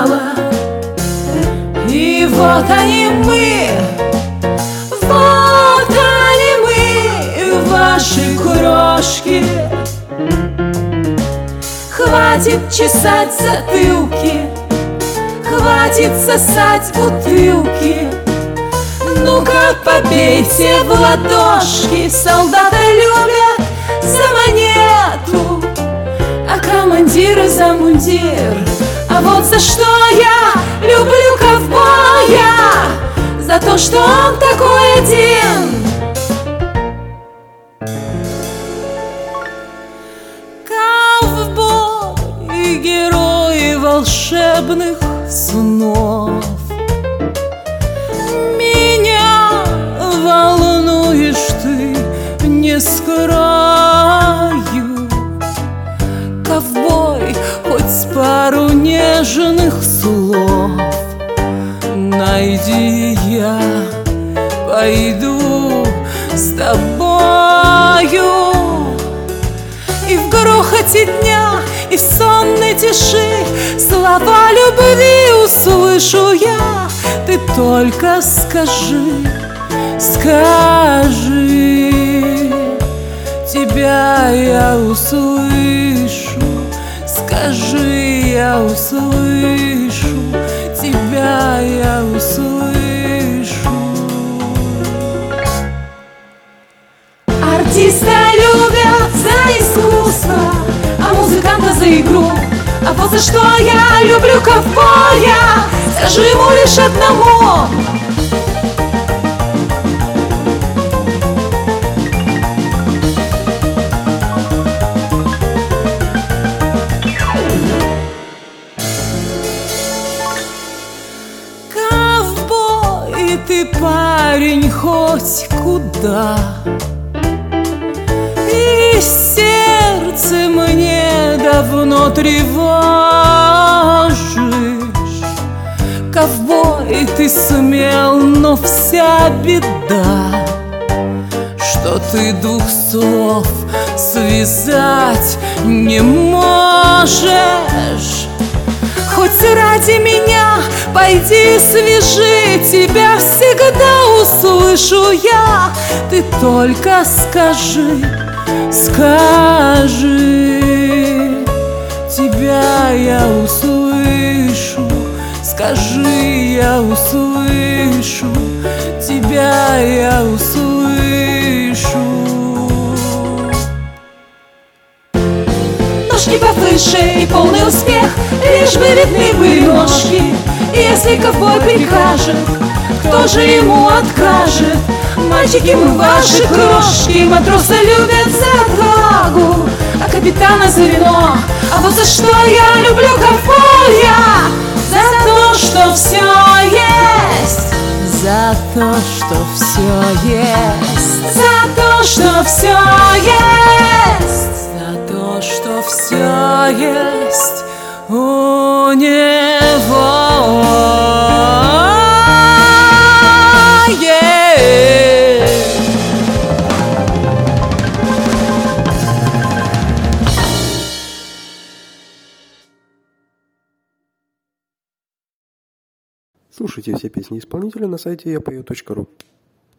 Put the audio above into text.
мало. И вот они мы, ваши крошки. Хватит чесать затылки, хватит сосать бутылки. Ну-ка побейте в ладошки. Солдаты любят за монету, а командиры за мундир. А вот за что я люблю ковбоя, за то, что он такой один. Ковбой, герои волшебных снов, меня волнуешь ты, не скрою. Ковбой, хоть пару нежных слов найди, я пойду с тобою. И в грохоте дня, и в сонной тиши слова любви услышу я. Ты только скажи, скажи, тебя я услышу. Скажи, я услышу, тебя я услышу. Артиста любят за искусство, а музыканта за игру. А вот за что я люблю ковбоя, скажи ему лишь одному. Ковбой, ты парень хоть куда, и сердце мне давно тревожишь. Ковбой, ты смел, но вся беда, что ты двух слов связать не можешь. Хоть ради меня пойди свяжи, тебя всегда услышу я. Ты только скажи, скажи, тебя я услышу. Скажи, я услышу, тебя я услышу. Ножки повыше и полный успех, лишь бы видны были ножки. И если ковбой прикажет, кто же ему откажет? Мальчики, мы ваши крошки, матросы любят за отвагу, а капитана за вино. А вот за что я люблю ковбоя, за то, что все есть, за то, что все есть, за то, что все есть, за то, что все есть у него. Слушайте все песни исполнителя на сайте yapою.ru.